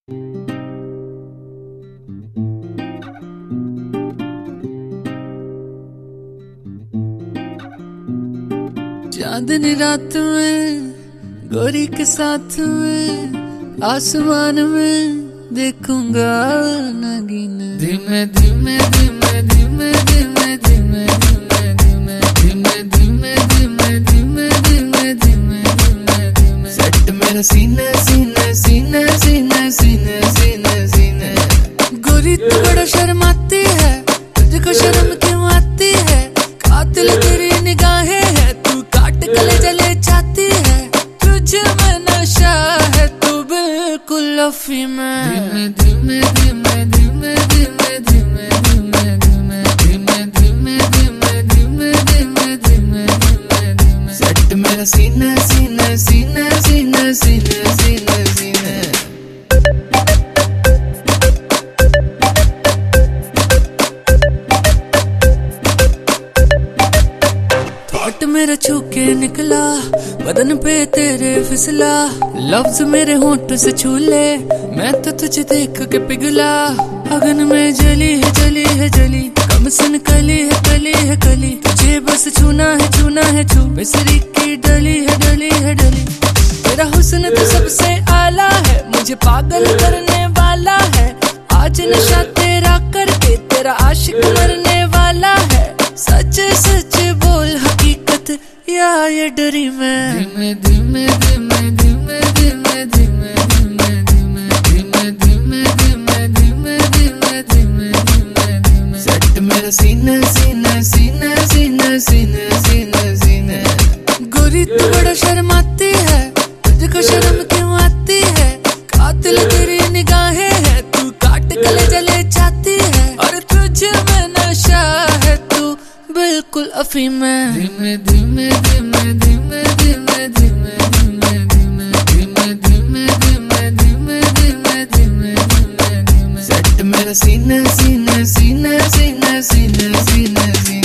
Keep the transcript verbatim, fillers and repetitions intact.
चांदनी रात में गोरी के साथ में आसमान में देखूंगा नगीन। धीमे धीमे धीमे धीमे धीमे धीमे धीमे धीमे धीमे धीमे धीमे धीमे धीमे धीमे धीमे सेट मेरा सीने सीने सीने सीने सीने सीने सीने। गोरी तू बड़ा शर्माती है, तुझको शर्म क्यों आती है? कातिल तेरी निगाहें है, तू काट गले जले जाती है। तुझे में नशा है, तू बिल्कुल अफीम में। धीमे धीमे धीमे धीमे धीमे धीमे धीमे धीमे धीमे धीमे धीमे धीमे धीमे धीमे धीमे सेट मेरा सीने सीने सीने सीने सीने सीने सीने। थॉट मेरा छू के निकला, बदन पे तेरे फिसला। लफ्ज मेरे होंठ से छू ले, मैं तो तुझे देख के पिघला। अगन में जली है जली है जली, कम सुन कली है कली है कली। तुझे बस छूना है छूना है छू, मिसरी की डली है डली है डली। तेरा हुस्न तो सबसे आला है, मुझे पागल करने वाला है। आज नशा तेरा करके तेरा आशिक मरने वाला है। सच सच बोल हकीकत या ये डरी मैं। धीमे धीमे धीमे धीमे धीमे धीमे धीमे धीमे धीमे धीमे धीमे धीमे धीमे धीमे धीमे धीमे सेट मेरा सीने सीने सीने सीने सीने सीने सीने। गोरी तू बड़ा शर्माती है, तुझको शर्म क्यों आती है? कातिल तेरी निगाहें है, तू काट गले जले जाती है। और तुझे में नशा है, तू बिल्कुल अफीम में। धीमे धीमे धीमे धीमे धीमे धीमे धीमे धीमे धीमे धीमे धीमे धीमे धीमे धीमे धीमे धीमे सेट मेरा सीने सीने सीने सीने सीने सीने सीने।